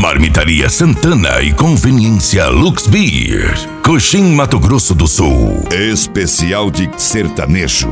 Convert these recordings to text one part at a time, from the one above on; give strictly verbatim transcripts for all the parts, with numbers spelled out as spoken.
Marmitaria Santana e Conveniência Lux Beer. Coxim, Mato Grosso do Sul. Especial de sertanejo.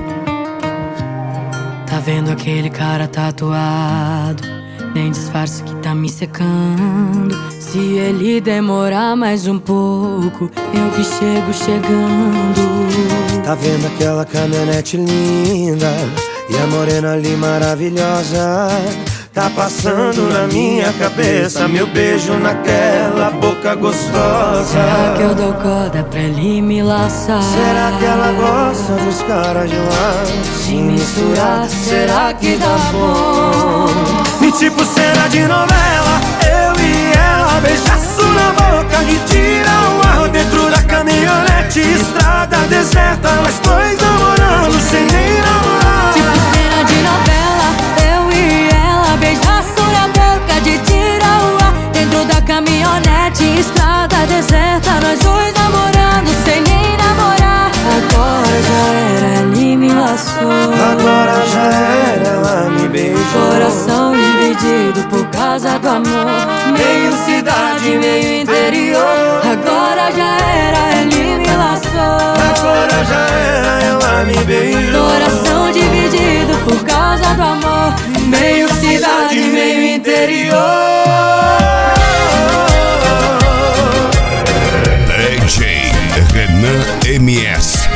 Tá vendo aquele cara tatuado? Nem disfarce que tá me secando. Se ele demorar mais um pouco, eu que chego chegando. Tá vendo aquela caminhonete linda e a morena ali maravilhosa? Tá passando na minha cabeça meu beijo naquela boca gostosa. Será que eu dou corda pra ele me laçar? Será que ela gosta dos caras de lá? Se misturar, será que dá bom? E tipo cena de novela, eu e ela, beijaço na boca e tira o ar dentro da caminhonete. Estrada deserta, nós dois namorando sem nem namorar. Tipo cena de novela, eu e ela, beijaço na boca de tira o ar dentro da caminhonete. Estrada deserta, nós dois namorando sem nem namorar. Agora já era, ele me laçou. Agora já era, ela me beijou. Coração dividido por causa do amor. Meio cidade, meio interior. Agora já era, ele me laçou. Agora já era, ela me beijou. Coração dividido por causa do amor. Meio cidade, meio interior. D J Renan M S.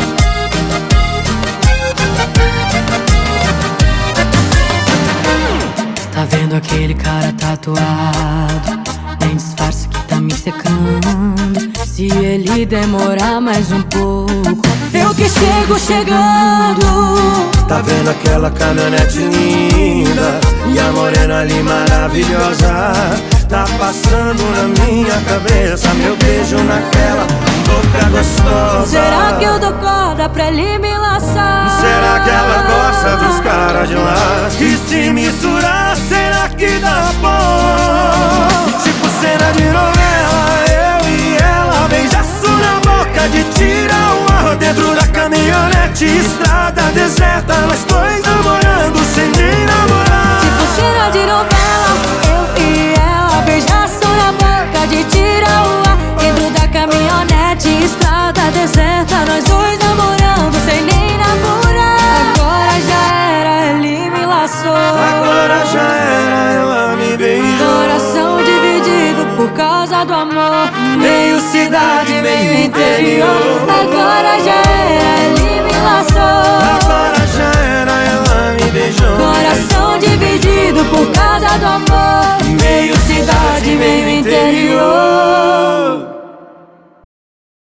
Tá vendo aquele cara tatuado? Nem disfarce que tá me secando. Se ele demorar mais um pouco, eu que chego chegando. Tá vendo aquela caminhonete linda e a morena ali maravilhosa? Tá passando na minha cabeça meu beijo naquela boca gostosa. Será que eu dou corda pra ele me laçar? Será que ela gosta dos caras de lá? E se misturar, será que dá bom? Tipo cena de novela, eu e ela, beijaço na boca de tira o ar dentro da caminhonete. Estrada deserta, nós dois namorando sem nem namorar. Tipo cena de novela, eu e ela, beijaço na boca de tira o ar dentro da caminhonete. Estrada deserta, nós dois namorando sem nem namorar. Agora já era, ele me laçou. Agora já era, ela me beijou. Coração dividido por causa do amor. Meio cidade, meio interior. Agora já era, ele me laçou. Agora já era, ela me beijou. Coração dividido por causa do amor. Meio cidade, meio interior.